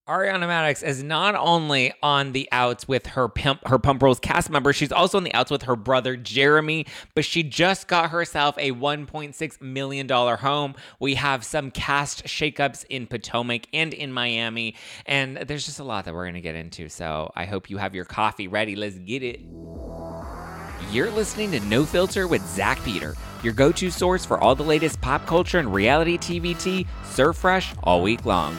Ariana Madix is not only on the outs with her Pump Rules cast member, she's also on the outs with her brother Jeremy, but she just got herself a $1.6 million home. We have some cast shakeups in Potomac and in Miami, and there's just a lot that we're going to get into, so I hope you have your coffee ready. Let's get it. You're listening to No Filter with Zach Peter, your go-to source for all the latest pop culture and reality TV tea, served fresh all week long.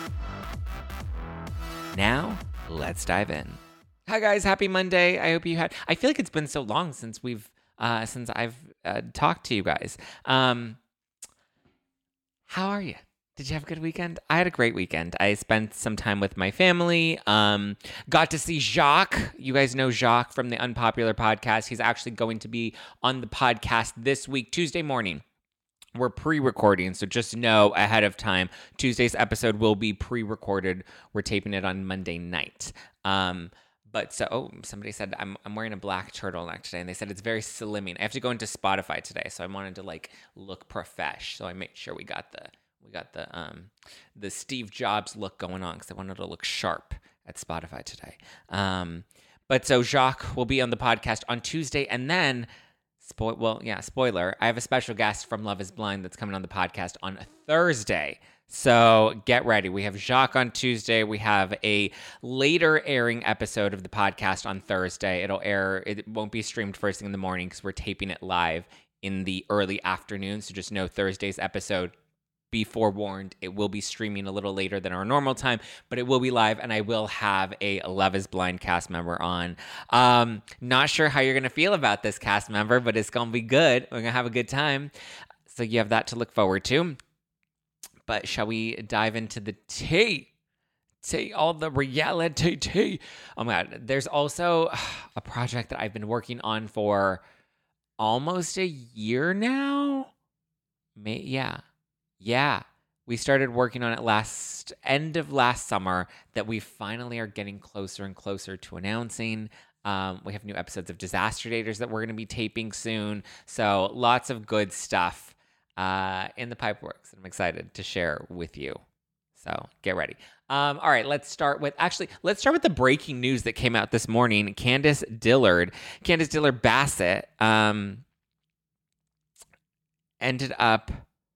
Now, let's dive in. Hi guys, happy Monday. I hope you had. I feel like it's been so long since I've talked to you guys. How are you? Did you have a good weekend? I had a great weekend. I spent some time with my family. Got to see Jacques. You guys know Jacques from the Unpopular podcast. He's actually going to be on the podcast this week, Tuesday morning. We're pre-recording, so just know ahead of time, Tuesday's episode will be pre-recorded. We're taping it on Monday night. Somebody said I'm wearing a black turtleneck today, and they said it's very slimming. I have to go into Spotify today, so I wanted to look profesh. So I made sure we got the Steve Jobs look going on because I wanted to look sharp at Spotify today. So Jacques will be on the podcast on Tuesday, and then. Spoiler. I have a special guest from Love is Blind that's coming on the podcast on Thursday. So get ready. We have Jacques on Tuesday. We have a later airing episode of the podcast on Thursday. It'll air. It won't be streamed first thing in the morning because we're taping it live in the early afternoon. So just know Thursday's episode, be forewarned, it will be streaming a little later than our normal time, but it will be live, and I will have a Love is Blind cast member on. Not sure how you're going to feel about this cast member, but it's going to be good. We're going to have a good time. So you have that to look forward to. But shall we dive into the tea? All the reality tea. Oh my God. There's also a project that I've been working on for almost a year now. Yeah, we started working on it end of last summer that we finally are getting closer and closer to announcing. We have new episodes of Disaster Daters that we're going to be taping soon. So lots of good stuff in the pipeworks. I'm excited to share with you. So get ready. All right, let's start with the breaking news that came out this morning. Candiace Dillard Bassett ended up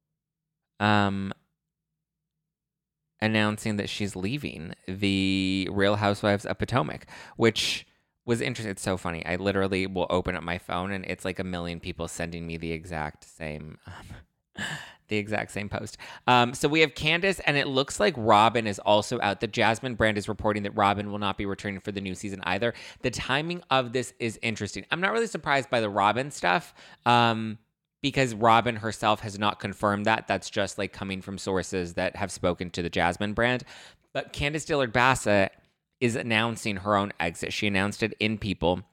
announcing that she's leaving the Real Housewives of Potomac, which was interesting. It's so funny. I literally will open up my phone and it's like a million people sending me the exact same post. So we have Candiace, and it looks like Robin is also out. The Jasmine brand is reporting that Robin will not be returning for the new season either. The timing of this is interesting. I'm not really surprised by the Robin stuff. Because Robin herself has not confirmed that. That's just coming from sources that have spoken to the Jasmine brand. But Candiace Dillard Bassett is announcing her own exit. She announced it in People.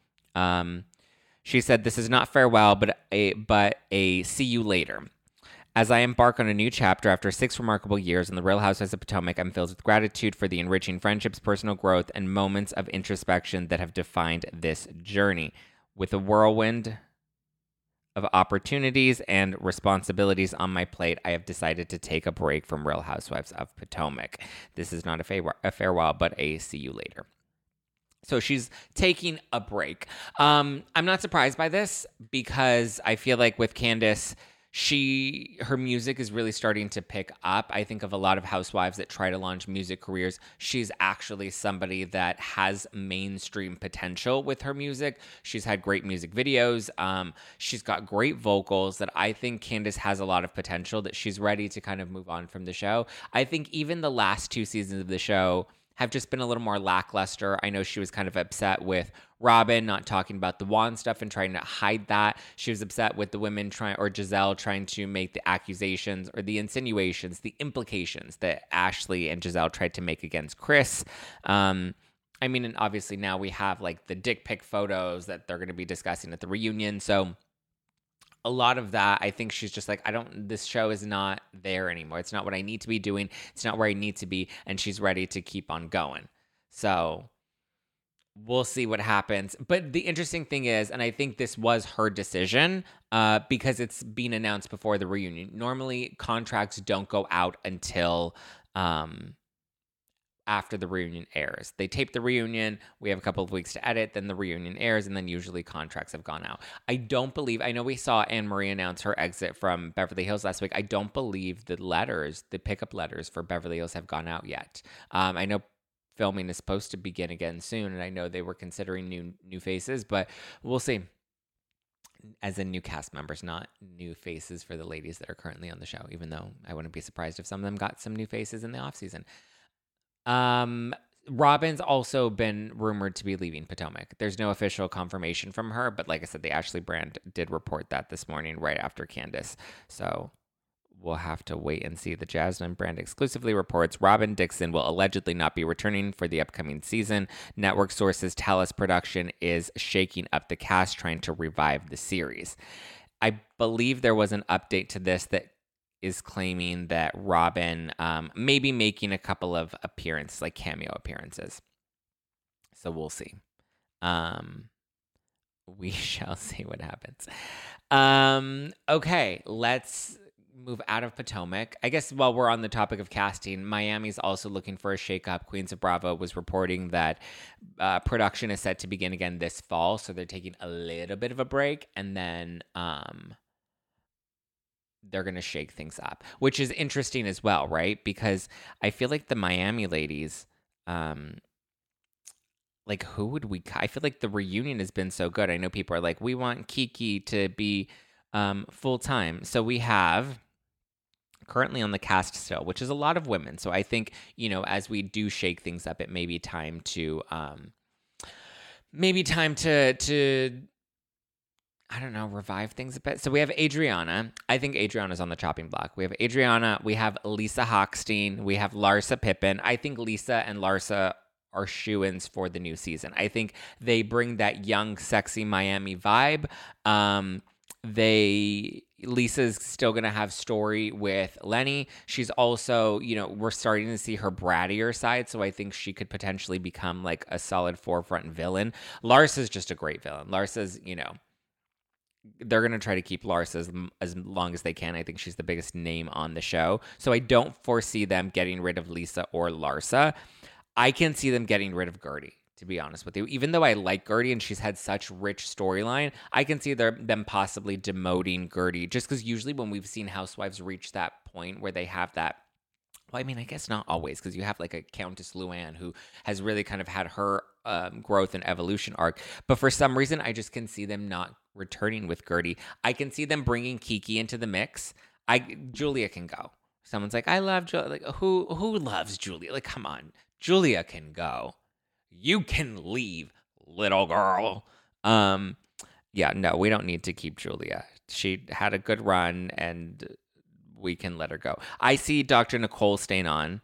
She said, "This is not farewell, but a see you later. As I embark on a new chapter after 6 remarkable years in the Real Housewives of Potomac, I'm filled with gratitude for the enriching friendships, personal growth, and moments of introspection that have defined this journey. With a whirlwind of opportunities and responsibilities on my plate, I have decided to take a break from Real Housewives of Potomac. This is not a farewell, but a see you later." So she's taking a break. I'm not surprised by this because I feel like with Candiace, her music is really starting to pick up. I think of a lot of housewives that try to launch music careers. She's actually somebody that has mainstream potential with her music. She's had great music videos. She's got great vocals that I think Candiace has a lot of potential, that she's ready to kind of move on from the show. I think even the last 2 seasons of the show have just been a little more lackluster. I know she was kind of upset with Robin not talking about the Juan stuff and trying to hide that. She was upset with the women Giselle trying to make the accusations or the insinuations, the implications that Ashley and Giselle tried to make against Chris. And obviously now we have the dick pic photos that they're going to be discussing at the reunion. So a lot of that, I think she's just this show is not there anymore. It's not what I need to be doing. It's not where I need to be. And she's ready to keep on going. So we'll see what happens. But the interesting thing is, and I think this was her decision because it's been announced before the reunion. Normally, contracts don't go out until after the reunion airs. They tape the reunion, we have a couple of weeks to edit, then the reunion airs, and then usually contracts have gone out. I know we saw Anne Marie announce her exit from Beverly Hills last week. I don't believe the pickup letters for Beverly Hills have gone out yet. I know filming is supposed to begin again soon, and I know they were considering new faces, but we'll see. As in new cast members, not new faces for the ladies that are currently on the show, even though I wouldn't be surprised if some of them got some new faces in the offseason. Robin's also been rumored to be leaving Potomac. There's no official confirmation from her, but like I said, the Ashley brand did report that this morning right after Candace. So we'll have to wait and see. The Jasmine brand exclusively reports Robin Dixon will allegedly not be returning for the upcoming season. Network sources tell us production is shaking up the cast, trying to revive the series. I believe there was an update to this that is claiming that Robin may be making a couple of appearances, like cameo appearances. So we'll see. We shall see what happens. Okay, let's move out of Potomac. I guess while we're on the topic of casting, Miami's also looking for a shakeup. Queens of Bravo was reporting that production is set to begin again this fall, so they're taking a little bit of a break, and then they're going to shake things up, which is interesting as well, right? Because I feel like the Miami ladies, like who would we? I feel like the reunion has been so good. I know people are like, we want Kiki to be full time, so we have currently on the cast still, which is a lot of women. So I think, as we do shake things up, it may be time to I don't know, revive things a bit. So we have Adriana. I think Adriana's on the chopping block. We have Adriana. We have Lisa Hochstein. We have Larsa Pippen. I think Lisa and Larsa are shoo-ins for the new season. I think they bring that young, sexy Miami vibe. Lisa's still going to have story with Lenny. She's also, we're starting to see her brattier side, so I think she could potentially become like a solid forefront villain. Larsa's just a great villain. Larsa's, they're going to try to keep Larsa as long as they can. I think she's the biggest name on the show. So I don't foresee them getting rid of Lisa or Larsa. I can see them getting rid of Gertie, to be honest with you. Even though I like Gertie and she's had such rich storyline, I can see them possibly demoting Gertie, just because usually when we've seen housewives reach that point where they have that, well, I mean, I guess not always, because you have like a Countess Luann who has really kind of had her growth and evolution arc. But for some reason, I just can see them not returning with Gertie. I can see them bringing Kiki into the mix. Julia can go. Someone's like, I love Julia. Like, who loves Julia? Like, come on. Julia can go. You can leave, little girl. Yeah, no, we don't need to keep Julia. She had a good run, and we can let her go. I see Dr. Nicole staying on.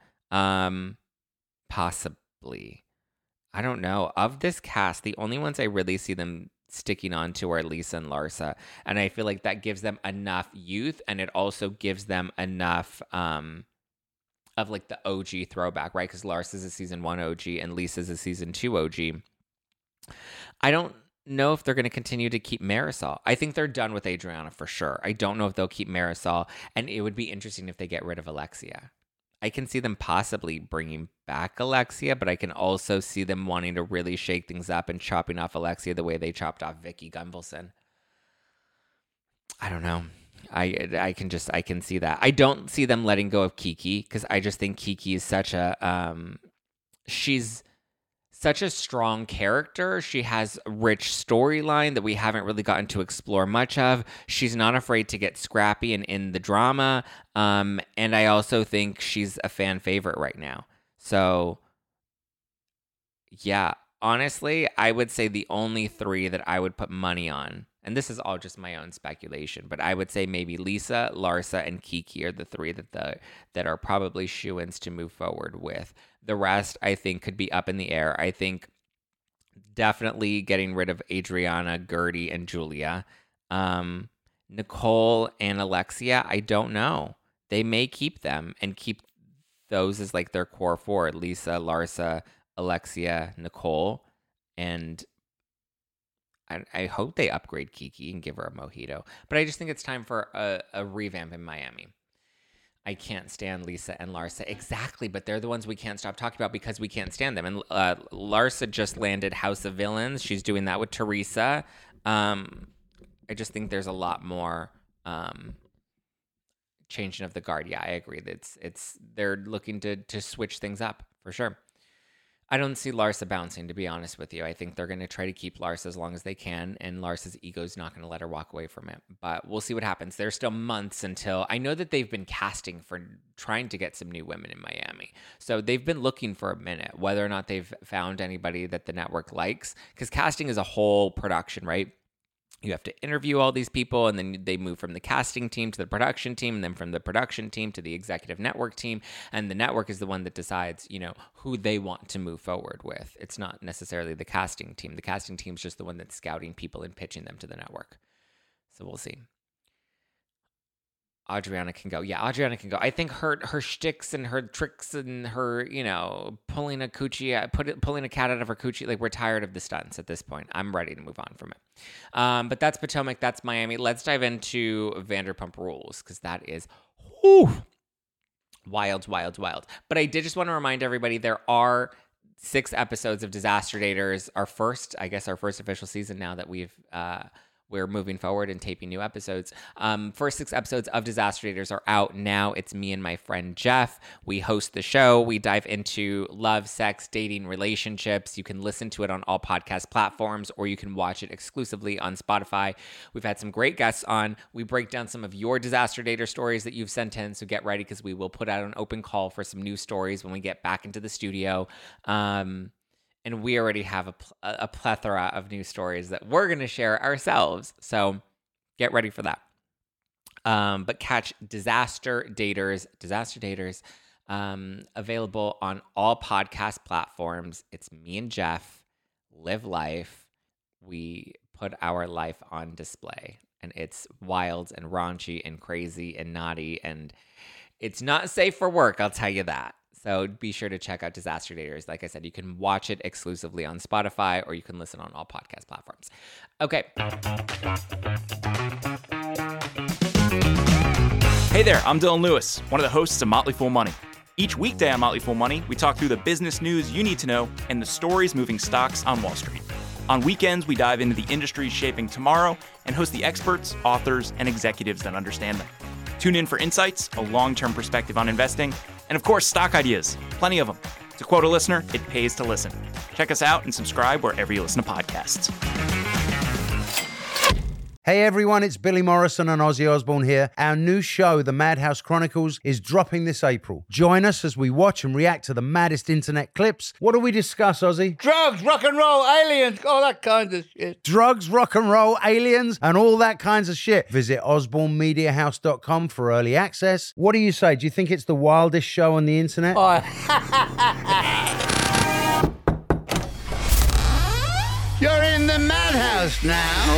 Possibly. I don't know. Of this cast, the only ones I really see them sticking on to are Lisa and Larsa. And I feel like that gives them enough youth, and it also gives them enough of like the OG throwback, right? Because Larsa's a season 1 OG and Lisa's a season 2 OG. I don't know if they're going to continue to keep Marisol. I think they're done with Adriana for sure. I don't know if they'll keep Marisol, and it would be interesting if they get rid of Alexia. I can see them possibly bringing back Alexia, but I can also see them wanting to really shake things up and chopping off Alexia the way they chopped off Vicky Gunvalson. I don't know. I can see that. I don't see them letting go of Kiki, because I just think Kiki is such a she's such a strong character. She has a rich storyline that we haven't really gotten to explore much of. She's not afraid to get scrappy and in the drama. And I also think she's a fan favorite right now. So yeah, honestly, I would say the only three that I would put money on, and this is all just my own speculation, but I would say maybe Lisa, Larsa, and Kiki are the three that are probably shoo-ins to move forward with. The rest, I think, could be up in the air. I think definitely getting rid of Adriana, Gertie, and Julia. Nicole and Alexia, I don't know. They may keep them and keep those as like their core four: Lisa, Larsa, Alexia, Nicole, and I hope they upgrade Kiki and give her a mojito. But I just think it's time for a revamp in Miami. I can't stand Lisa and Larsa. Exactly, but they're the ones we can't stop talking about because we can't stand them. And Larsa just landed House of Villains. She's doing that with Teresa. I just think there's a lot more changing of the guard. Yeah, I agree. It's they're looking to switch things up for sure. I don't see Larsa bouncing, to be honest with you. I think they're going to try to keep Larsa as long as they can, and Larsa's ego's not going to let her walk away from it. But we'll see what happens. There's still months until... I know that they've been casting for trying to get some new women in Miami. So they've been looking for a minute, whether or not they've found anybody that the network likes. Because casting is a whole production, right? You have to interview all these people, and then they move from the casting team to the production team, and then from the production team to the executive network team. And the network is the one that decides, who they want to move forward with. It's not necessarily the casting team. The casting team is just the one that's scouting people and pitching them to the network. So we'll see. Adriana can go. Yeah, Adriana can go. I think her shticks and her tricks and her, pulling a cat out of her coochie, like, we're tired of the stunts at this point. I'm ready to move on from it. But that's Potomac. That's Miami. Let's dive into Vanderpump Rules, because that is wild. But I did just want to remind everybody there are 6 episodes of Disaster Daters. Our first official season now that we're moving forward and taping new episodes. First 6 episodes of Disaster Daters are out now. It's me and my friend Jeff. We host the show. We dive into love, sex, dating, relationships. You can listen to it on all podcast platforms, or you can watch it exclusively on Spotify. We've had some great guests on. We break down some of your Disaster Dater stories that you've sent in, so get ready, because we will put out an open call for some new stories when we get back into the studio. And we already have a plethora of new stories that we're going to share ourselves. So get ready for that. But catch Disaster Daters, available on all podcast platforms. It's me and Jeff, live life. We put our life on display. And it's wild and raunchy and crazy and naughty. And it's not safe for work, I'll tell you that. So be sure to check out Disaster Daters. Like I said, you can watch it exclusively on Spotify, or you can listen on all podcast platforms. Okay. Hey there, I'm Dylan Lewis, one of the hosts of Motley Fool Money. Each weekday on Motley Fool Money, we talk through the business news you need to know and the stories moving stocks on Wall Street. On weekends, we dive into the industries shaping tomorrow and host the experts, authors, and executives that understand them. Tune in for insights, a long-term perspective on investing, and of course, stock ideas. Plenty of them. To quote a listener, it pays to listen. Check us out and subscribe wherever you listen to podcasts. Hey everyone, it's Billy Morrison and Ozzy Osbourne here. Our new show, The Madhouse Chronicles, is dropping this April. Join us as we watch and react to the maddest internet clips. What do we discuss, Ozzy? Drugs, rock and roll, aliens, all that kind of shit. Drugs, rock and roll, aliens, and all that kinds of shit. Visit osbornemediahouse.com for early access. What do you say? Do you think it's the wildest show on the internet? You're in the madhouse now.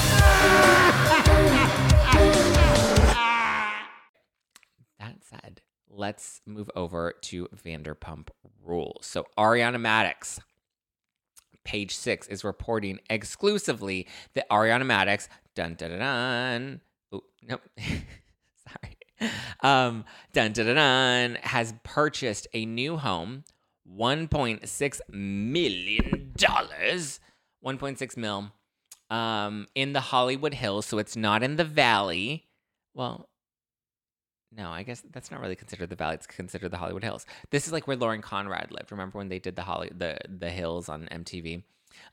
That said, let's move over to Vanderpump Rules. So Ariana Madix, Page 6, is reporting exclusively that Ariana Madix, has purchased a new home, $1.6 million, $1.6 mil, in the Hollywood Hills. So it's not in the Valley. Well, no, I guess that's not really considered the Valley. It's considered the Hollywood Hills. This is like where Lauren Conrad lived. Remember when they did the Hills on MTV?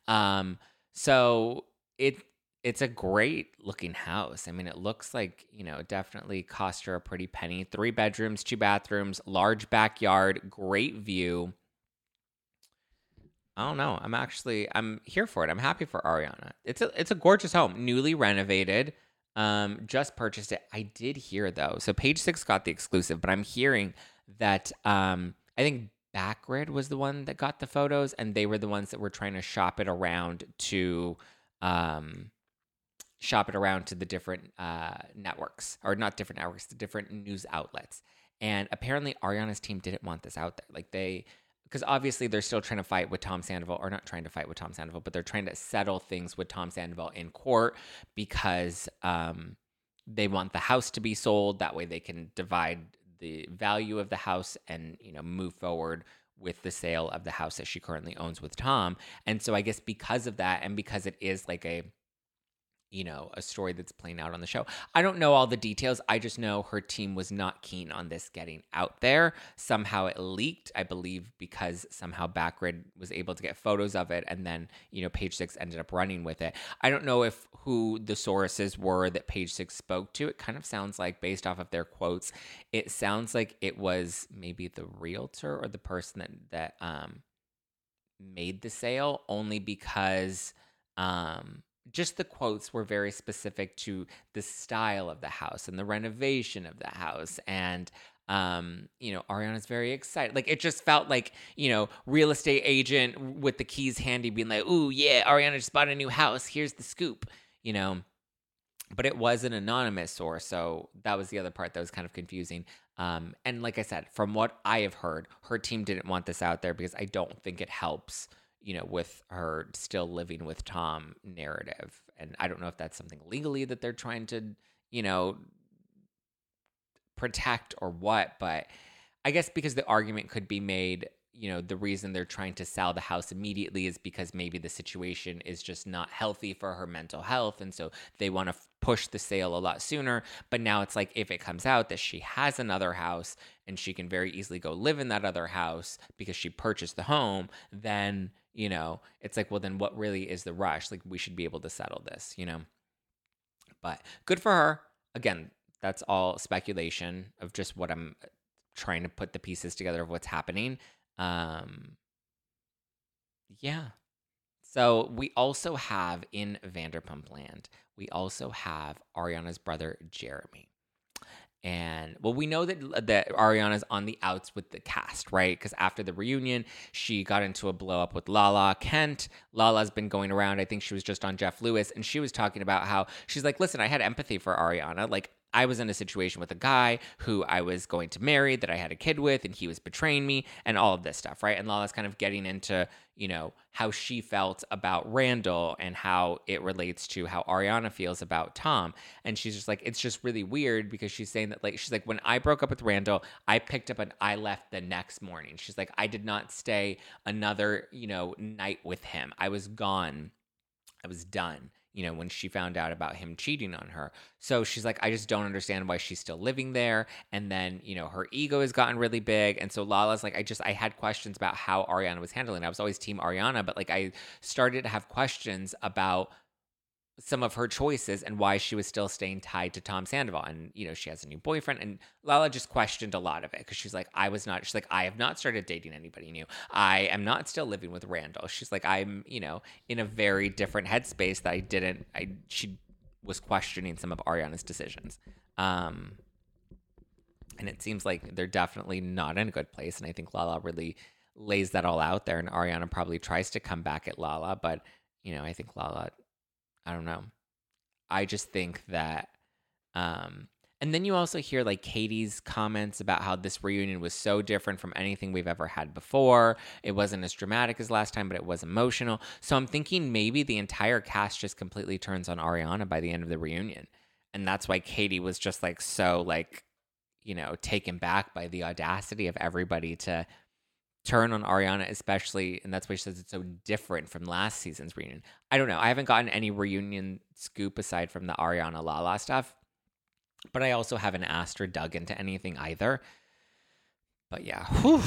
So it's a great looking house. I mean, it looks like, definitely cost her a pretty penny. 3 bedrooms, 2 bathrooms, large backyard, great view. I don't know. I'm here for it. I'm happy for Ariana. It's a gorgeous home, newly renovated. Just purchased it. I did hear though. So Page 6 got the exclusive, but I'm hearing that I think Backgrid was the one that got the photos, and they were the ones that were trying to shop it around to the different networks, or not different networks, the different news outlets. And apparently Ariana's team didn't want this out there. Because obviously they're still trying to fight with Tom Sandoval, or not trying to fight with Tom Sandoval, but they're trying to settle things with Tom Sandoval in court because they want the house to be sold. That way they can divide the value of the house and, move forward with the sale of the house that she currently owns with Tom. And so I guess because of that, and because it is like a story that's playing out on the show. I don't know all the details. I just know her team was not keen on this getting out there. Somehow it leaked, I believe, because somehow Backgrid was able to get photos of it, and then, Page Six ended up running with it. I don't know who the sources were that Page Six spoke to. It kind of sounds like, based off of their quotes, it sounds like it was maybe the realtor or the person that made the sale, only because just the quotes were very specific to the style of the house and the renovation of the house. And, Ariana's very excited. Like, it just felt like, real estate agent with the keys handy being like, ooh, yeah, Ariana just bought a new house. Here's the scoop, But it was an anonymous source, so that was the other part that was kind of confusing. And like I said, from what I have heard, her team didn't want this out there because I don't think it helps with her still living with Tom narrative. And I don't know if that's something legally that they're trying to, protect or what, but I guess because the argument could be made, the reason they're trying to sell the house immediately is because maybe the situation is just not healthy for her mental health. And so they want to push the sale a lot sooner. But now it's like, if it comes out that she has another house and she can very easily go live in that other house because she purchased the home, then, it's like, well, then what really is the rush? Like, we should be able to settle this, But good for her. Again, that's all speculation of just what I'm trying to put the pieces together of what's happening. Yeah. So we also have in Vanderpump Land, we also have Ariana's brother, Jeremy. And, well, we know that Ariana's on the outs with the cast, right? Because after the reunion, she got into a blow up with Lala Kent. Lala's been going around. I think she was just on Jeff Lewis, and she was talking about how she's like, listen, I had empathy for Ariana. Like, I was in a situation with a guy who I was going to marry, that I had a kid with, and he was betraying me, and all of this stuff, right? And Lala's kind of getting into, how she felt about Randall and how it relates to how Ariana feels about Tom. And she's just like, it's just really weird because she's saying that, like, she's like, when I broke up with Randall, I picked up and I left the next morning. She's like, I did not stay another, night with him. I was gone. I was done. When she found out about him cheating on her. So she's like, I just don't understand why she's still living there. And then, her ego has gotten really big. And so Lala's like, I had questions about how Ariana was handling it. I was always team Ariana, but like, I started to have questions about some of her choices and why she was still staying tied to Tom Sandoval. And, she has a new boyfriend, and Lala just questioned a lot of it because she's like, she's like, I have not started dating anybody new. I am not still living with Randall. She's like, I'm, in a very different headspace that she was questioning some of Ariana's decisions. And it seems like they're definitely not in a good place. And I think Lala really lays that all out there, and Ariana probably tries to come back at Lala, but, I think Lala, I don't know. I just think that, and then you also hear like Katie's comments about how this reunion was so different from anything we've ever had before. It wasn't as dramatic as last time, but it was emotional. So I'm thinking maybe the entire cast just completely turns on Ariana by the end of the reunion. And that's why Katie was just like, so like, taken back by the audacity of everybody to turn on Ariana, especially, and that's why she says it's so different from last season's reunion. I don't know. I haven't gotten any reunion scoop aside from the Ariana Lala stuff, but I also haven't asked or dug into anything either. But yeah, whew.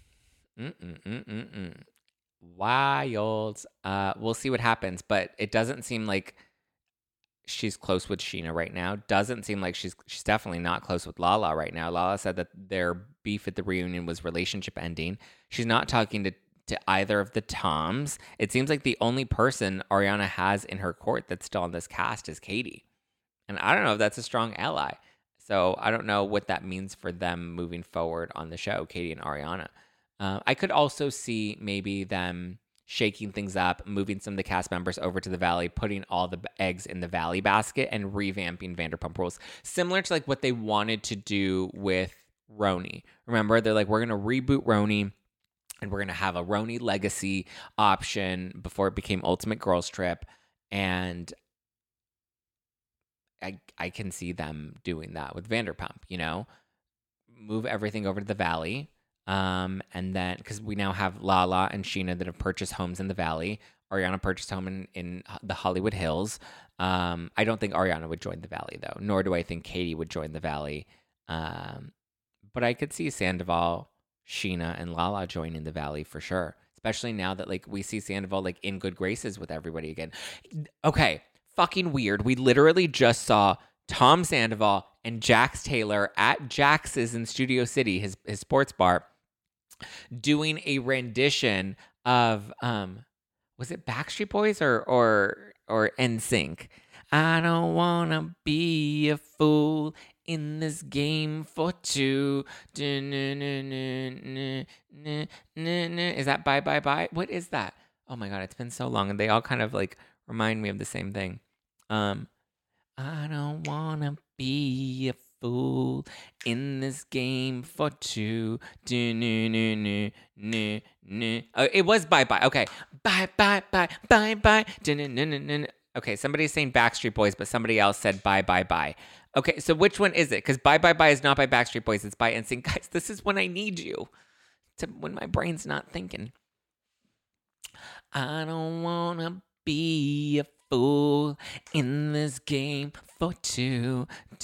Wild. We'll see what happens, but it doesn't seem like she's close with Sheena right now. Doesn't seem like she's definitely not close with Lala right now. Lala said that their beef at the reunion was relationship ending. She's not talking to either of the Toms. It seems like the only person Ariana has in her court that's still on this cast is Katie. And I don't know if that's a strong ally. So I don't know what that means for them moving forward on the show, Katie and Ariana. I could also see maybe them shaking things up, moving some of the cast members over to the Valley, putting all the eggs in the Valley basket, and revamping Vanderpump Rules. Similar to like what they wanted to do with Roni. Remember, they're like, we're going to reboot Roni, and we're going to have a Roni legacy option before it became Ultimate Girls Trip. And I can see them doing that with Vanderpump, move everything over to the Valley. And then, because we now have Lala and Sheena that have purchased homes in the Valley. Ariana purchased a home in the Hollywood Hills. I don't think Ariana would join the Valley, though, nor do I think Katie would join the Valley. But I could see Sandoval, Sheena, and Lala joining the Valley for sure, especially now that like we see Sandoval like in good graces with everybody again. Okay, fucking weird. We literally just saw Tom Sandoval and Jax Taylor at Jax's in Studio City, his sports bar, doing a rendition of was it Backstreet Boys or NSYNC? I don't wanna be a fool in this game for two. Is that Bye Bye Bye? What is that? Oh my God, it's been so long, and they all kind of like remind me of the same thing. I don't wanna be a fool in this game for two. It was Bye Bye. Okay. Bye Bye Bye Bye Bye. Okay, somebody's saying Backstreet Boys, but somebody else said Bye Bye Bye. Okay, so which one is it? Because Bye Bye Bye is not by Backstreet Boys, it's by NSYNC. Guys, this is when I need you. When my brain's not thinking. I don't wanna be a fool in this game for two.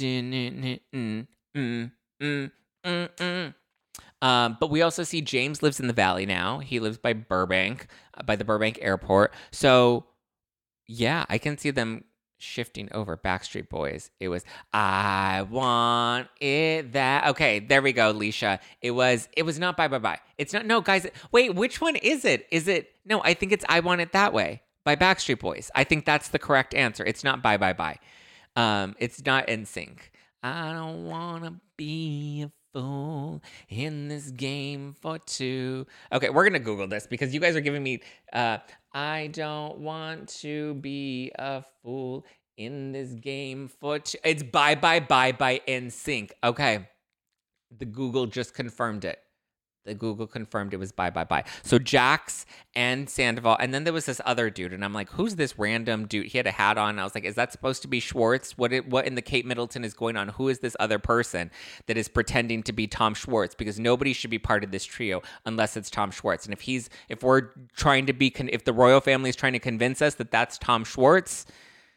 But we also see James lives in the Valley now. He lives by Burbank, by the Burbank airport. So, yeah, I can see them shifting over. Backstreet Boys. It was, I want it that. Okay, there we go, Leisha. It was not Bye Bye Bye. It's not, no, guys. Wait, which one is it? No, I think it's I Want It That Way by Backstreet Boys. I think that's the correct answer. It's not Bye Bye Bye. It's not NSYNC. I don't want to be a fool in this game for two. Okay, we're going to Google this because you guys are giving me, I don't want to be a fool in this game for two. It's Bye Bye Bye by NSYNC. Okay, the Google just confirmed it. The Google confirmed it was Bye Bye Bye. So Jax and Sandoval, and then there was this other dude, and I'm like, who's this random dude? He had a hat on. I was like, is that supposed to be Schwartz? What in the Kate Middleton is going on? Who is this other person that is pretending to be Tom Schwartz? Because nobody should be part of this trio unless it's Tom Schwartz. And if we're trying to be, if the royal family is trying to convince us that that's Tom Schwartz.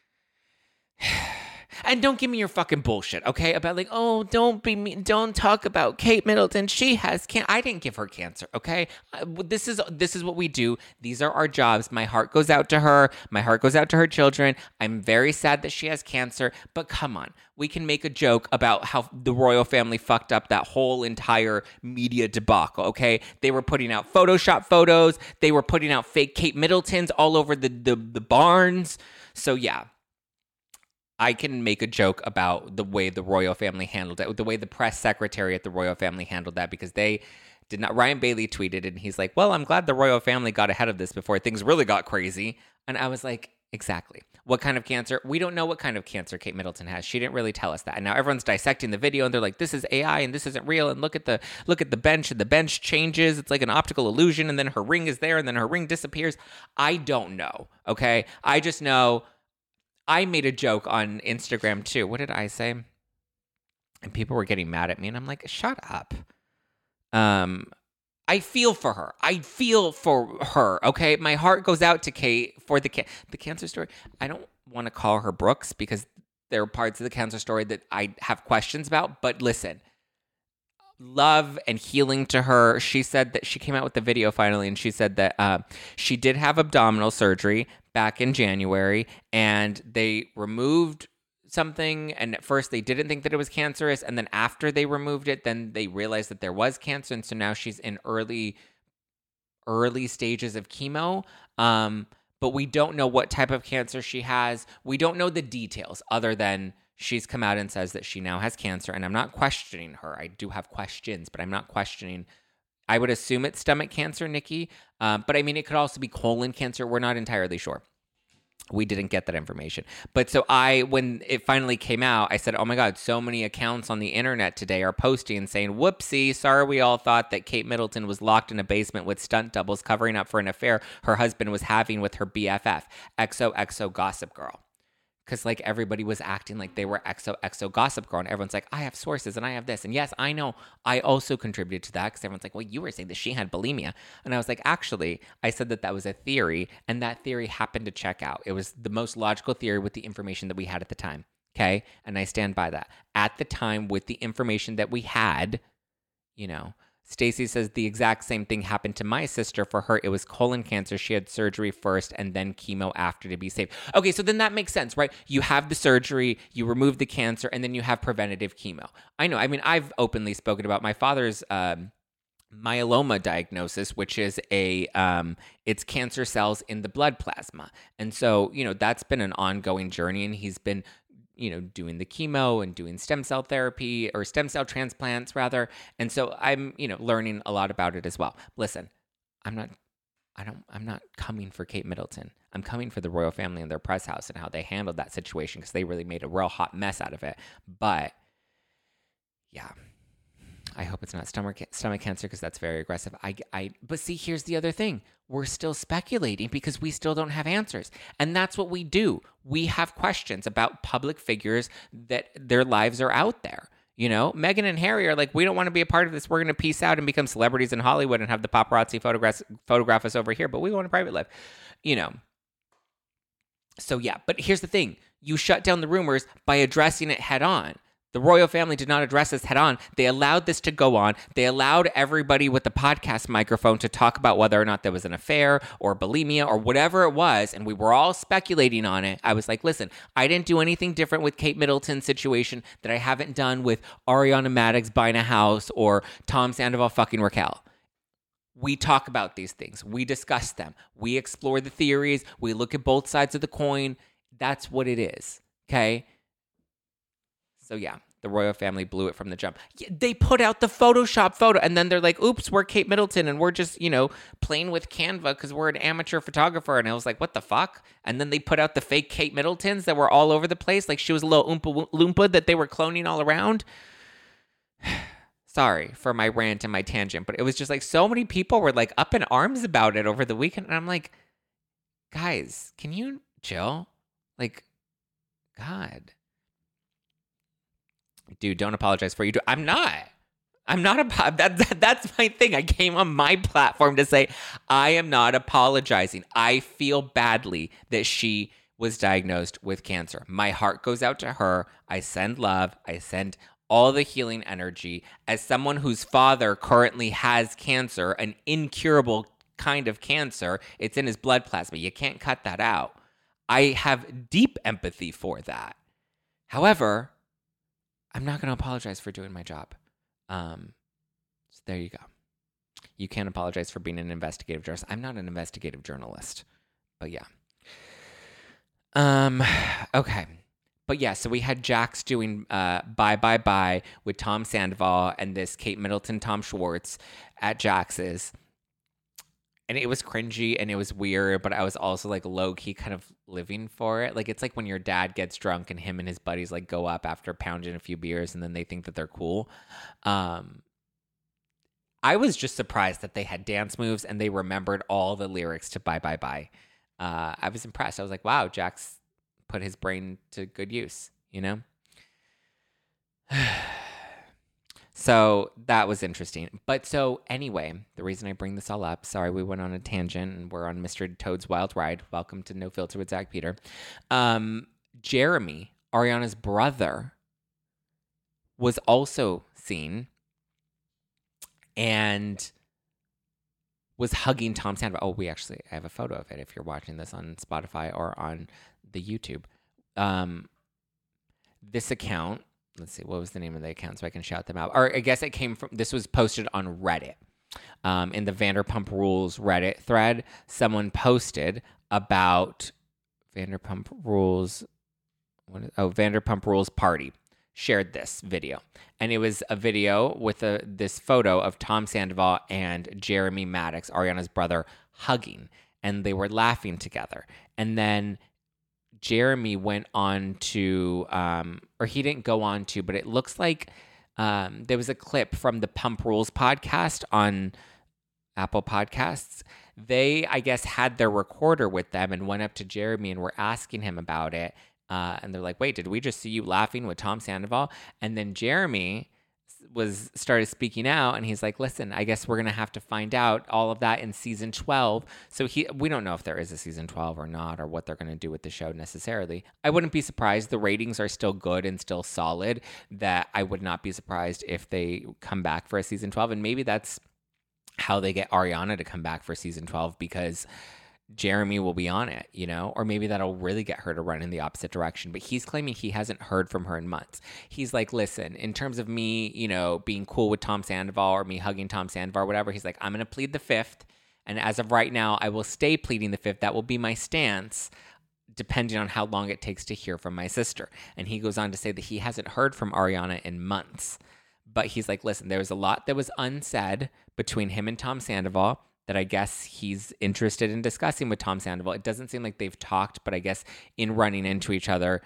And don't give me your fucking bullshit, okay? About like, oh, don't talk about Kate Middleton. She has cancer. I didn't give her cancer, okay? This is what we do. These are our jobs. My heart goes out to her. My heart goes out to her children. I'm very sad that she has cancer, but come on. We can make a joke about how the royal family fucked up that whole entire media debacle, okay? They were putting out Photoshop photos. They were putting out fake Kate Middletons all over the barns. So yeah. I can make a joke about the way the royal family handled it, the way the press secretary at the royal family handled that, because they did not. Ryan Bailey tweeted and he's like, well, I'm glad the royal family got ahead of this before things really got crazy. And I was like, exactly. What kind of cancer? We don't know what kind of cancer Kate Middleton has. She didn't really tell us that. And now everyone's dissecting the video and they're like, this is AI and this isn't real. And look at the bench, and the bench changes. It's like an optical illusion. And then her ring is there and then her ring disappears. I don't know. Okay. I just know I made a joke on Instagram too. What did I say? And people were getting mad at me, and I'm like, shut up. I feel for her. Okay, my heart goes out to Kate for the cancer story. I don't want to call her Brooks because there are parts of the cancer story that I have questions about. But listen, love and healing to her. She said that she came out with the video finally, and she said that she did have abdominal surgery back in January, and they removed something, and at first they didn't think that it was cancerous, and then after they removed it, then they realized that there was cancer, and so now she's in early stages of chemo. But we don't know what type of cancer she has. We don't know the details other than she's come out and says that she now has cancer, and I'm not questioning her. I do have questions, but I'm not questioning. I would assume it's stomach cancer, Nikki. But I mean, it could also be colon cancer. We're not entirely sure. We didn't get that information. But so when it finally came out, I said, oh my God, so many accounts on the internet today are posting saying, whoopsie, sorry we all thought that Kate Middleton was locked in a basement with stunt doubles covering up for an affair her husband was having with her BFF, XOXO Gossip Girl. because like everybody was acting like they were XO Gossip Girl, and everyone's like, I have sources and I have this, and yes, I know I also contributed to that, because everyone's like, well, you were saying that she had bulimia, and I was like, actually, I said that was a theory, and that theory happened to check out. It was the most logical theory with the information that we had at the time. Okay, and I stand by that. At the time, with the information that we had, Stacy says the exact same thing happened to my sister. For her, it was colon cancer. She had surgery first and then chemo after to be safe. Okay, so then that makes sense, right? You have the surgery, you remove the cancer, and then you have preventative chemo. I know. I mean, I've openly spoken about my father's myeloma diagnosis, which is it's cancer cells in the blood plasma. And so, that's been an ongoing journey, and he's been doing the chemo and doing stem cell therapy, or stem cell transplants rather. And so I'm, learning a lot about it as well. Listen, I'm not coming for Kate Middleton. I'm coming for the royal family and their press house and how they handled that situation, because they really made a real hot mess out of it. But yeah, I hope it's not stomach cancer, because that's very aggressive. But see, here's the other thing. We're still speculating because we still don't have answers. And that's what we do. We have questions about public figures that their lives are out there. Meghan and Harry are like, we don't want to be a part of this. We're going to peace out and become celebrities in Hollywood and have the paparazzi photograph us over here, but we want a private life, So yeah, but here's the thing. You shut down the rumors by addressing it head on. The royal family did not address this head on. They allowed this to go on. They allowed everybody with the podcast microphone to talk about whether or not there was an affair or bulimia or whatever it was, and we were all speculating on it. I was like, listen, I didn't do anything different with Kate Middleton's situation that I haven't done with Ariana Madix buying a house or Tom Sandoval fucking Raquel. We talk about these things. We discuss them. We explore the theories. We look at both sides of the coin. That's what it is, okay? So yeah, the royal family blew it from the jump. They put out the Photoshop photo, and then they're like, oops, we're Kate Middleton, and we're just, playing with Canva because we're an amateur photographer. And I was like, what the fuck? And then they put out the fake Kate Middletons that were all over the place. Like she was a little Oompa Loompa that they were cloning all around. Sorry for my rant and my tangent, but it was just like so many people were like up in arms about it over the weekend. And I'm like, guys, can you chill? Like, God. Dude, don't apologize for you. I'm not. That's my thing. I came on my platform to say I am not apologizing. I feel badly that she was diagnosed with cancer. My heart goes out to her. I send love. I send all the healing energy. As someone whose father currently has cancer, an incurable kind of cancer, it's in his blood plasma. You can't cut that out. I have deep empathy for that. However, I'm not going to apologize for doing my job. So there you go. You can't apologize for being an investigative journalist. I'm not an investigative journalist, but yeah. Okay. But yeah, so we had Jax doing Bye Bye Bye with Tom Sandoval and this Kate Middleton, Tom Schwartz at Jax's. And it was cringy and it was weird, but I was also like low-key kind of living for it. Like it's like when your dad gets drunk and him and his buddies like go up after pounding a few beers and then they think that they're cool. I was just surprised that they had dance moves and they remembered all the lyrics to Bye Bye Bye. I was impressed. I was like, wow, Jax put his brain to good use, So that was interesting. But so anyway, the reason I bring this all up, sorry, we went on a tangent and we're on Mr. Toad's Wild Ride. Welcome to No Filter with Zach Peter. Jeremy, Ariana's brother, was also seen and was hugging Tom Sandoval. Oh, I have a photo of it if you're watching this on Spotify or on the YouTube. This account, let's see, what was the name of the account so I can shout them out? Or I guess this was posted on Reddit. In the Vanderpump Rules Reddit thread, someone posted about Vanderpump Rules party. Shared this video. And it was a video with this photo of Tom Sandoval and Jeremy Madix, Ariana's brother, hugging. And they were laughing together. And then Jeremy went on to, or he didn't go on to, but it looks like there was a clip from the Pump Rules podcast on Apple Podcasts. They, I guess, had their recorder with them and went up to Jeremy and were asking him about it. And they're like, wait, did we just see you laughing with Tom Sandoval? And then Jeremy started speaking out, and he's like, listen, I guess we're going to have to find out all of that in season 12. So we don't know if there is a season 12 or not, or what they're going to do with the show necessarily. I wouldn't be surprised. The ratings are still good and still solid, that I would not be surprised if they come back for a season 12. And maybe that's how they get Ariana to come back for season 12, because Jeremy will be on it, or maybe that'll really get her to run in the opposite direction. But he's claiming he hasn't heard from her in months. He's like, listen, in terms of me, being cool with Tom Sandoval, or me hugging Tom Sandoval or whatever, he's like, I'm going to plead the fifth. And as of right now, I will stay pleading the fifth. That will be my stance, depending on how long it takes to hear from my sister. And he goes on to say that he hasn't heard from Ariana in months. But he's like, listen, there was a lot that was unsaid between him and Tom Sandoval that I guess he's interested in discussing with Tom Sandoval. It doesn't seem like they've talked, but I guess in running into each other,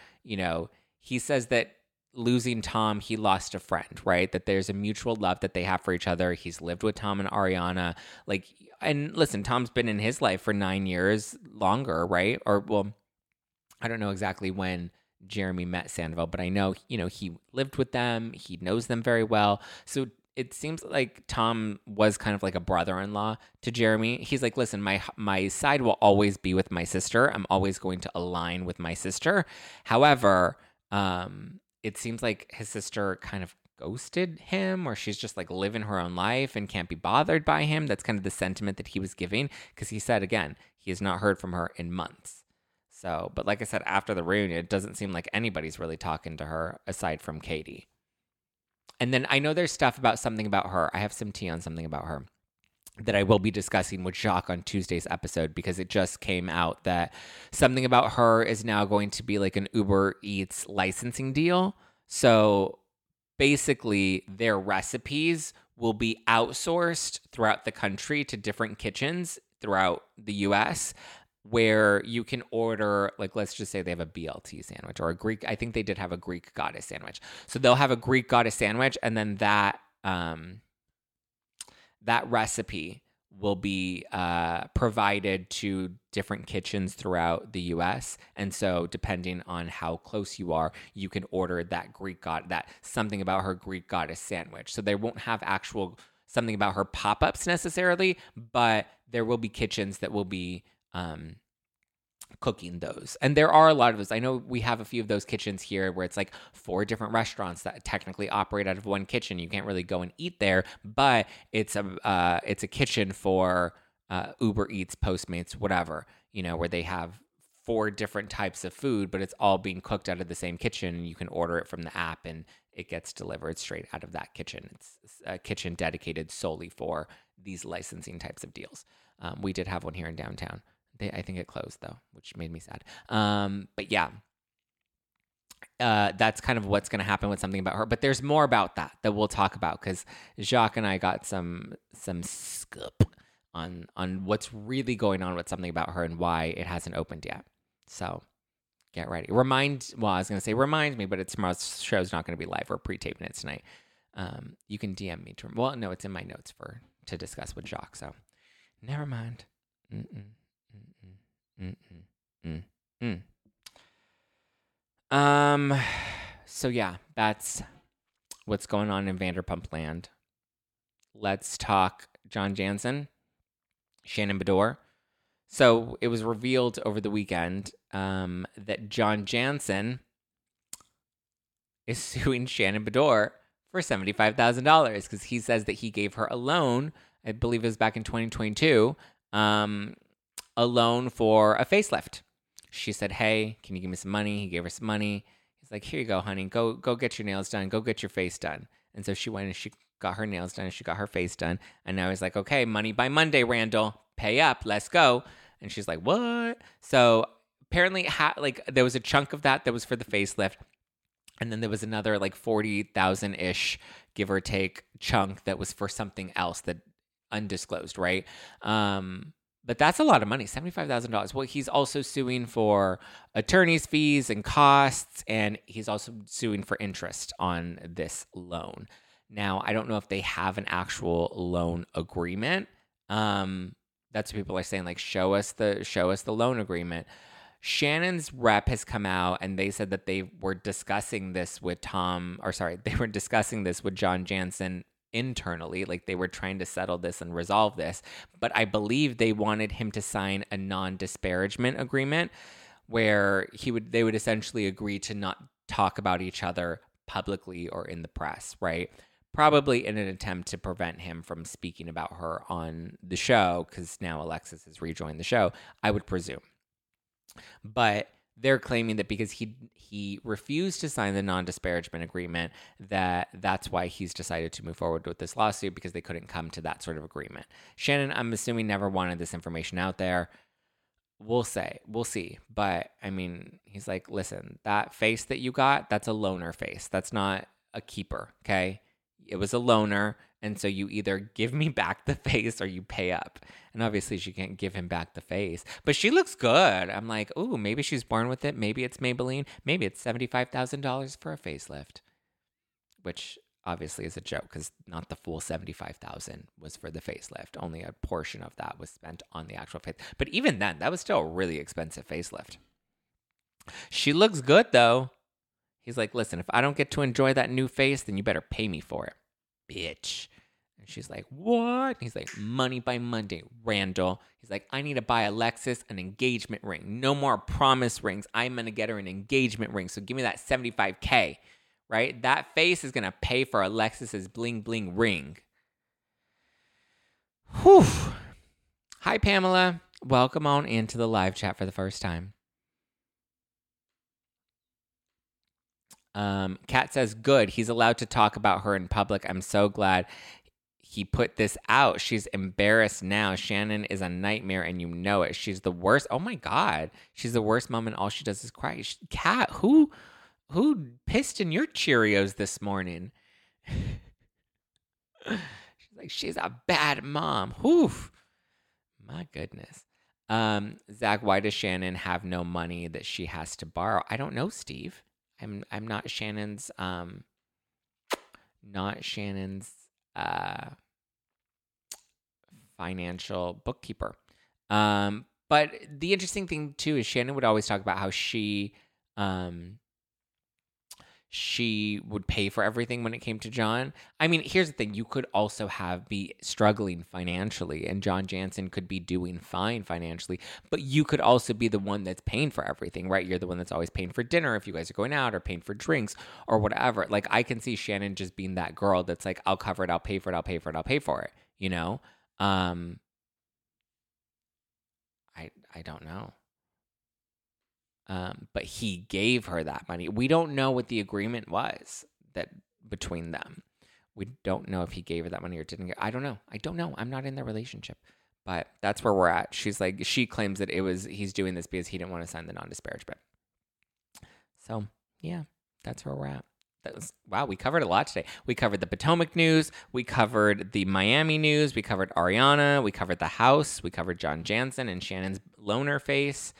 he says that losing Tom, he lost a friend, right? That there's a mutual love that they have for each other. He's lived with Tom and Ariana. And listen, Tom's been in his life for 9 years longer, right? Or, well, I don't know exactly when Jeremy met Sandoval, but I know, he lived with them. He knows them very well. So it seems like Tom was kind of like a brother-in-law to Jeremy. He's like, listen, my side will always be with my sister. I'm always going to align with my sister. However, it seems like his sister kind of ghosted him, or she's just like living her own life and can't be bothered by him. That's kind of the sentiment that he was giving, because he said, again, he has not heard from her in months. So, but like I said, after the reunion, it doesn't seem like anybody's really talking to her aside from Katie. And then I know there's stuff about something about her. I have some tea on something about her that I will be discussing with Jacques on Tuesday's episode, because it just came out that something about her is now going to be like an Uber Eats licensing deal. So basically their recipes will be outsourced throughout the country to different kitchens throughout the US, where you can order, like, let's just say they have a BLT sandwich or a Greek. I think they did have a Greek goddess sandwich. So they'll have a Greek goddess sandwich, and then that recipe will be provided to different kitchens throughout the U.S. And so depending on how close you are, you can order that that something about her Greek goddess sandwich. So they won't have actual something about her pop-ups necessarily, but there will be kitchens that will be cooking those. And there are a lot of those. I know we have a few of those kitchens here where it's like 4 different restaurants that technically operate out of one kitchen. You can't really go and eat there, but it's a kitchen for Uber Eats, Postmates, whatever, where they have 4 different types of food, but it's all being cooked out of the same kitchen, and you can order it from the app and it gets delivered straight out of that kitchen. It's a kitchen dedicated solely for these licensing types of deals. We did have one here in downtown. I think it closed, though, which made me sad. But yeah, that's kind of what's going to happen with something about her. But there's more about that we'll talk about, because Jacques and I got some scoop on what's really going on with something about her and why it hasn't opened yet. So get ready. Remind me, but tomorrow's show's not going to be live. We're pre-taping it tonight. You can DM me. No, it's in my notes to discuss with Jacques. So never mind. So yeah, that's what's going on in Vanderpump Land. Let's talk John Jansen, Shannon Beador. So it was revealed over the weekend that John Jansen is suing Shannon Beador for $75,000 because he says that he gave her a loan. I believe it was back in 2022. A loan for a facelift. She said, hey, can you give me some money? He gave her some money. He's like, here you go, honey. Go get your nails done. Go get your face done. And so she went and she got her nails done and she got her face done. And now he's like, okay, money by Monday, Randall. Pay up. Let's go. And she's like, what? So apparently there was a chunk of that was for the facelift. And then there was another like 40,000-ish, give or take, chunk that was for something else that undisclosed, right? But that's a lot of money, $75,000. Well, he's also suing for attorney's fees and costs, and he's also suing for interest on this loan. Now, I don't know if they have an actual loan agreement. That's what people are saying, like, show us the loan agreement. Shannon's rep has come out and they said that they were discussing this with they were discussing this with John Jansen internally, like they were trying to settle this and resolve this. But I believe they wanted him to sign a non-disparagement agreement where they would essentially agree to not talk about each other publicly or in the press, right? Probably in an attempt to prevent him from speaking about her on the show, because now Alexis has rejoined the show, I would presume. But they're claiming that because he refused to sign the non-disparagement agreement, that's why he's decided to move forward with this lawsuit, because they couldn't come to that sort of agreement. Shannon, I'm assuming, never wanted this information out there. We'll see. But I mean, he's like, listen, that face that you got, that's a loaner face. That's not a keeper, okay? It was a loaner, and so you either give me back the face or you pay up. And obviously she can't give him back the face. But she looks good. I'm like, ooh, maybe she's born with it. Maybe it's Maybelline. Maybe it's $75,000 for a facelift. Which obviously is a joke, because not the full $75,000 was for the facelift. Only a portion of that was spent on the actual face. But even then, that was still a really expensive facelift. She looks good, though. He's like, listen, if I don't get to enjoy that new face, then you better pay me for it, bitch. And she's like, what? He's like, money by Monday, Randall. He's like, I need to buy Alexis an engagement ring. No more promise rings. I'm going to get her an engagement ring. So give me that $75K, right? That face is going to pay for Alexis's bling bling ring. Whew. Hi, Pamela. Welcome on into the live chat for the first time. Kat says, good. He's allowed to talk about her in public. I'm so glad he put this out. She's embarrassed now. Shannon is a nightmare and you know it. She's the worst. Oh my God. She's the worst mom and all she does is cry. Kat, who pissed in your Cheerios this morning? She's like, she's a bad mom. Whew. My goodness. Zach, why does Shannon have no money that she has to borrow? I don't know, Steve. I'm not Shannon's financial bookkeeper. But the interesting thing too is Shannon would always talk about how she would pay for everything when it came to John. I mean, here's the thing. You could also be struggling financially, and John Jansen could be doing fine financially, but you could also be the one that's paying for everything, right? You're the one that's always paying for dinner if you guys are going out, or paying for drinks or whatever. Like, I can see Shannon just being that girl that's like, I'll cover it, I'll pay for it, I'll pay for it, I'll pay for it, you know? I don't know. But he gave her that money. We don't know what the agreement was that between them. We don't know if he gave her that money or didn't. I don't know. I'm not in their relationship, but that's where we're at. She's like, she claims that he's doing this because he didn't want to sign the non-disparagement. So yeah, that's where we're at. Wow, we covered a lot today. We covered the Potomac news. We covered the Miami news. We covered Ariana. We covered the house. We covered John Jansen and Shannon's loner face.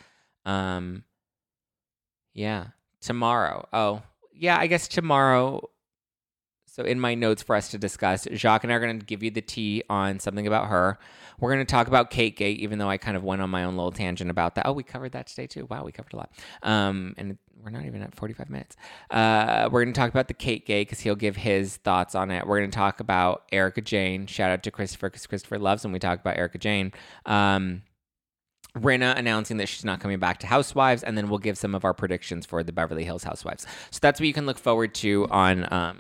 Yeah, tomorrow. Oh, yeah, I guess tomorrow. So in my notes for us to discuss, Jacques and I are going to give you the tea on something about her. We're going to talk about Kategate, even though I kind of went on my own little tangent about that. Oh, we covered that today too. Wow, we covered a lot. And we're not even at 45 minutes. We're going to talk about the Kategate because he'll give his thoughts on it. We're going to talk about Erika Jayne. Shout out to Christopher because Christopher loves when we talk about Erika Jayne. Rinna announcing that she's not coming back to Housewives, and then we'll give some of our predictions for the Beverly Hills Housewives. So that's what you can look forward to on.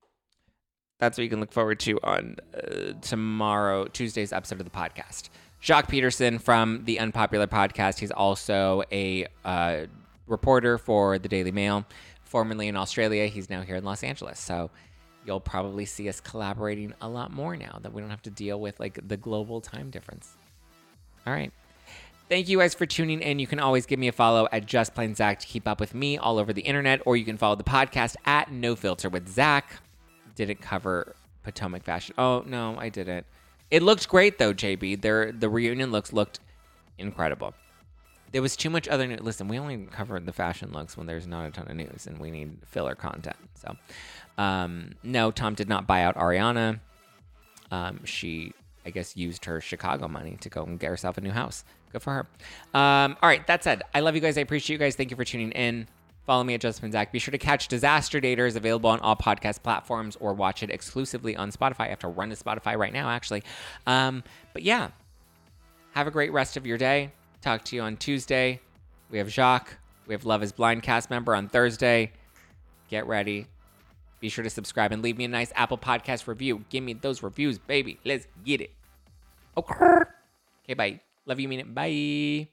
Tomorrow, Tuesday's episode of the podcast. Jacques Peterson from the Unpopular Podcast. He's also a reporter for the Daily Mail, formerly in Australia. He's now here in Los Angeles. So you'll probably see us collaborating a lot more now that we don't have to deal with like the global time difference. All right. Thank you guys for tuning in. You can always give me a follow at Just Plain Zach to keep up with me all over the internet, or you can follow the podcast at No Filter with Zach. Didn't cover Potomac fashion. Oh, no, I didn't. It looked great, though, JB. The reunion looks looked incredible. There was too much other news. Listen, we only covered the fashion looks when there's not a ton of news, and we need filler content. So, no, Tom did not buy out Ariana. She, I guess, used her Chicago money to go and get herself a new house. Good for her. All right, that said, I love you guys. I appreciate you guys. Thank you for tuning in. Follow me at Justin Zach. Be sure to catch Disaster Daters, available on all podcast platforms, or watch it exclusively on Spotify. I have to run to Spotify right now, actually. But yeah, have a great rest of your day. Talk to you on Tuesday. We have Jacques. We have Love is Blind cast member on Thursday. Get ready. Be sure to subscribe and leave me a nice Apple Podcast review. Give me those reviews, baby. Let's get it. Okay, bye. Love you, mean it. Bye.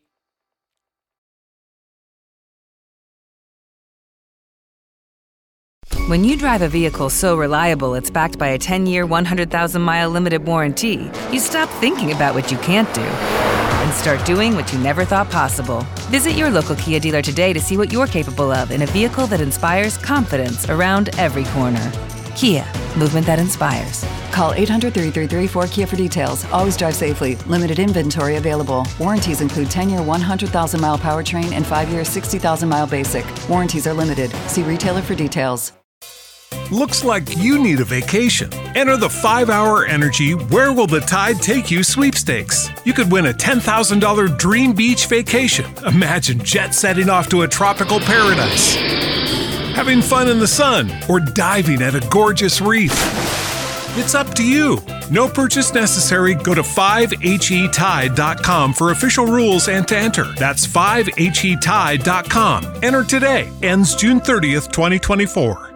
When you drive a vehicle so reliable it's backed by a 10-year, 100,000-mile limited warranty, you stop thinking about what you can't do and start doing what you never thought possible. Visit your local Kia dealer today to see what you're capable of in a vehicle that inspires confidence around every corner. Kia, movement that inspires. Call 800-333-4KIA for details. Always drive safely. Limited inventory available. Warranties include 10-year 100,000-mile powertrain and 5-year 60,000-mile basic. Warranties are limited. See retailer for details. Looks like you need a vacation. Enter the 5-Hour Energy Where Will the Tide Take You sweepstakes. You could win a $10,000 dream beach vacation. Imagine jet setting off to a tropical paradise, having fun in the sun, or diving at a gorgeous reef. It's up to you. No purchase necessary. Go to 5HETide.com for official rules and to enter. That's 5HETide.com. Enter today. Ends June 30th, 2024.